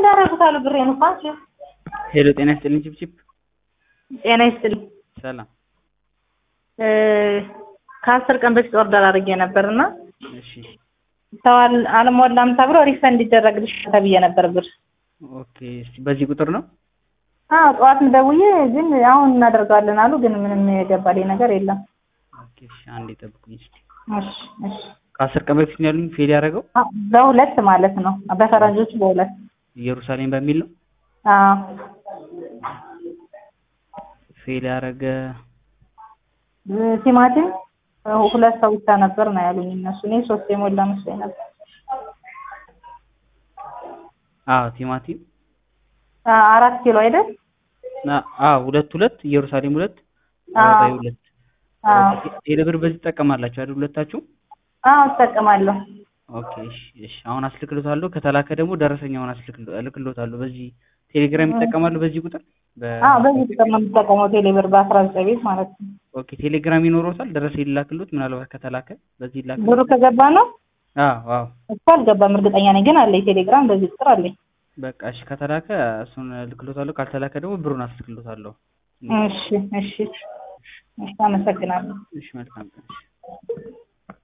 ያረጋታሉ ብሬን እንኳን ሄሎ ጤና ይስጥልኝ ቺፕቺፕ ጤና ይስጥልኝ ሰላም ከ10 ቀን በፊት ኦርደር አድርጌ ነበርና እሺ ተዋል አልሞላም ተብሎ ሪፈንድ ይደረግልሽ ተብዬ ነበር ብር ኦኬ እስቲ በዚህ ቁጥር ነው ጠዋት ደውዬ ግን አሁን እናደርጋለን አሉ ግን ምንም የገባልኝ ነገር የለም ኦኬ እሺ አንዴ ጠብቁኝ እስቲ እሺ ከ10 ቀን በፊት ነው ያሉኝ ፌል ያደረገው በሁለት ማለት ነው በፈረንጆች በሁለት ኢየሩሳሌም በሚል ነው ፌል ያደረገ ቲማቲም ሁለት ሰው ብቻ ነበር ነው ያሉኝ እነሱ እኔ 3 የሞላ መስሎኝ ነበር ቲማቲም 4 ኪሎ አይደል ሁለት ኢየሩሳሌም ሁለት ባይ ሁለት ቴሌብር በዚህ ተጠቀማላችሁ አይደል ሁለታችሁ ተጠቀማለሁ ኦኬ እሺ አሁን አስልክሎታለሁ ከተላከ ደግሞ ደረሰኛውን አልክሎታለሁ በዚህ ቴሌግራም ይጠቀማሉ በዚህ ቁጥር በዚህ ቁጥር ነው የምጠቀመው ቴሌብር በ19 ቤት ማለት ነው ኦኬ ቴሌግራም ይኖሮታል ደረሰ ይላክሉት ምናልባት ከተላከ በዚህ ይላክ ብሩ ከገባ ነው እኮ አልገባም እርግጠኛ ነኝ ግን አለኝ ቴሌግራም በዚህ ቁጥር አለኝ በቃ እሺ ከተላከ እሱን ልክሎታለሁ ካልተላከ ደግሞ ብሩን አስልክሎታለሁ እሺ አመሰግናለሁ እሺ መልካም